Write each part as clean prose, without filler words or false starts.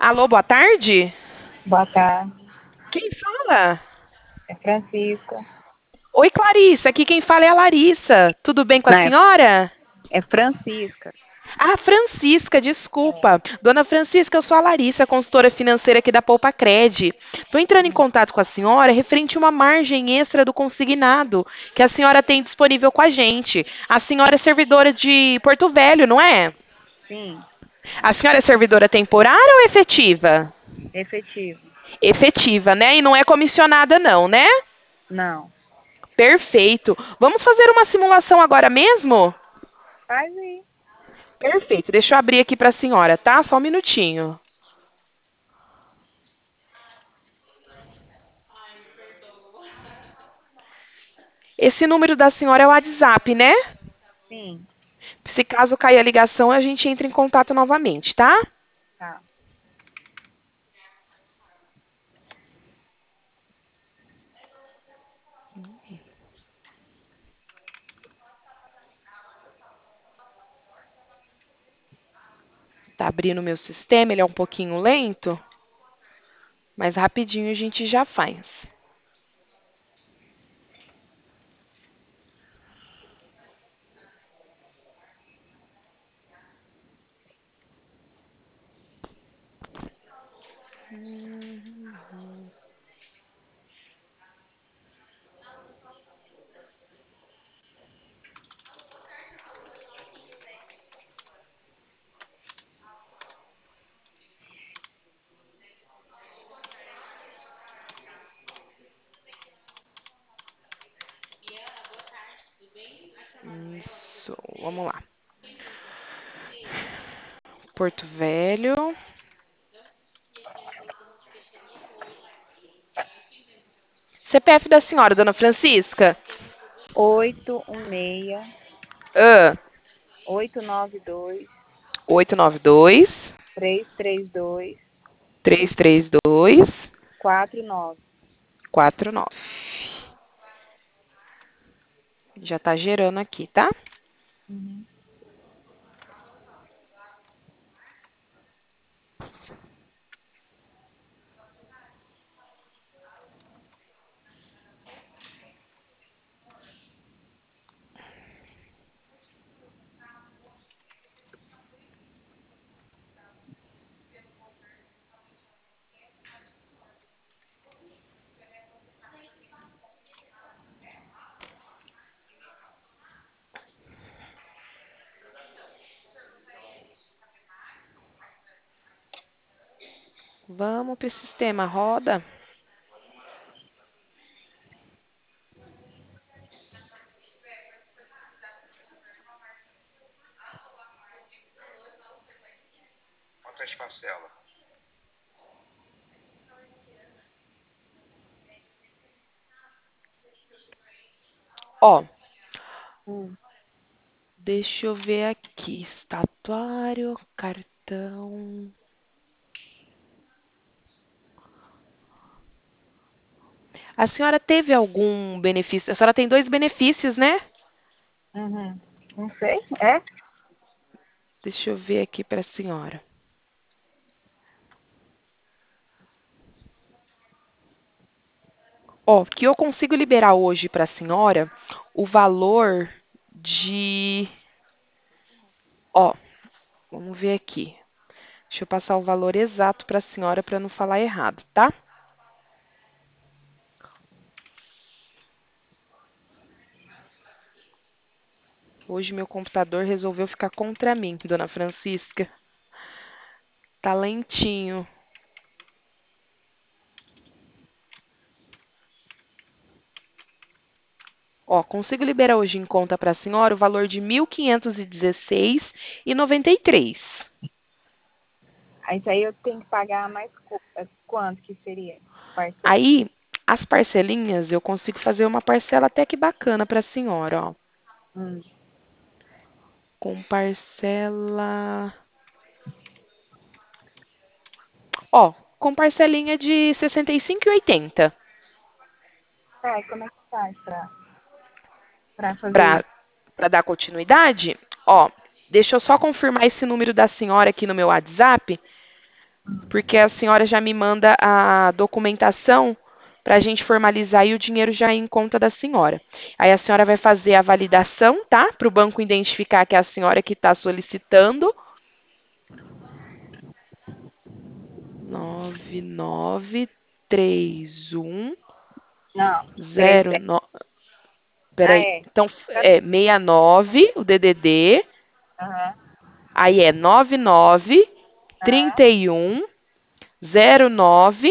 Alô, boa tarde? Boa tarde, Quem fala? é Francisca. Oi, Clarice, aqui quem fala é a Larissa. Tudo bem com a Não, senhora? é Francisca. Ah, Francisca, É. desculpa. Dona Francisca, eu sou a Larissa, consultora financeira aqui da Poupa Cred. Estou entrando em Hum, contato com a senhora referente a uma margem extra do consignado que a senhora tem disponível com a gente. A senhora é servidora de Porto Velho, não é? sim, A senhora é servidora temporária ou efetiva? efetivo. Efetiva, né? E não é comissionada, não, né? Não. Perfeito. Vamos fazer uma simulação agora mesmo? Faz aí. Perfeito. Deixa eu abrir aqui para a senhora, tá? Só um minutinho. Esse número da senhora é o WhatsApp, né? Sim, Se caso cair a ligação, a gente entra em contato novamente, tá? tá. Tá abrindo o meu sistema, ele é um pouquinho lento, mas rapidinho a gente já faz. Isso, vamos lá. Porto Velho. CPF da senhora, dona Francisca? 816, Ah, 892, 892 332, 332 49. 49. Já tá gerando aqui, tá? Uhum. Vamos para o sistema, roda. Quantas parcelas? Ó, Hum. deixa eu ver aqui. Estatuário, cartão. A senhora teve algum benefício? A senhora tem dois benefícios, né? Uhum. Não sei, é? Deixa eu ver aqui para a senhora. Ó, que eu consigo liberar hoje para a senhora o valor de. Ó, vamos ver aqui. Deixa eu passar o valor exato para a senhora para não falar errado, tá? Hoje meu computador resolveu ficar contra mim, dona Francisca. Tá lentinho. Ó, consigo liberar hoje em conta para a senhora o valor de 1.516,93. Aí isso aí eu tenho que pagar mais quanto que seria? Parcela. Aí, as parcelinhas, eu consigo fazer uma parcela até que bacana para a senhora, ó. Hum. Com parcela. Ó, com parcelinha de 65,80. É, como é que faz pra fazer Para isso? dar continuidade, ó, deixa eu só confirmar esse número da senhora aqui no meu WhatsApp porque a senhora já me manda a documentação para a gente formalizar e o dinheiro já ir em conta da senhora. Aí a senhora vai fazer a validação, tá? Para o banco identificar que é a senhora que está solicitando. 9931 Não, 37. 09. Ah, Peraí. é. Então, Tá. é 69, o DDD. Aham, Aí é 99 aham, 31 09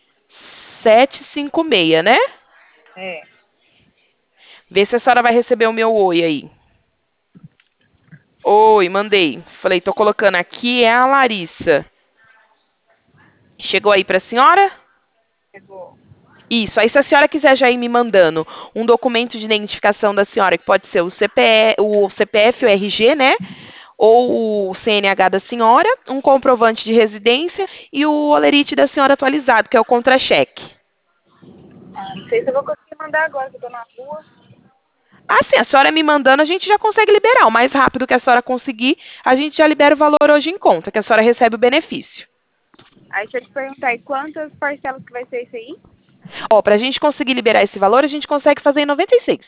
756, né? é. Vê se a senhora vai receber o meu oi aí. Oi, mandei. Falei, tô colocando aqui, é a Larissa. Chegou aí pra senhora? Chegou. Isso. Aí, se a senhora quiser já ir me mandando um documento de identificação da senhora, que pode ser o CPF, o RG, né? Ou o CNH da senhora, um comprovante de residência e o olerite da senhora atualizado, que é o contra-cheque. Ah, não sei se eu vou conseguir mandar agora, que eu tô na rua. Assim, a senhora me mandando, a gente já consegue liberar. O mais rápido que a senhora conseguir, a gente já libera o valor hoje em conta, que a senhora recebe o benefício. Aí deixa eu te perguntar, e quantas parcelas que vai ser isso aí? Ó, pra gente conseguir liberar esse valor, a gente consegue fazer em 96.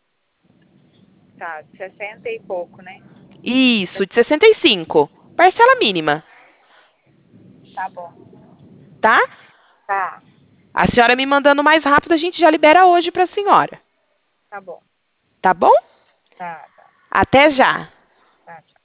Tá, 60 e pouco, né? Isso, de 65. Parcela mínima, Tá bom. tá? Tá, A senhora me mandando mais rápido, a gente já libera hoje pra senhora. tá bom. Tá bom? Tá, tá, Até já. tá.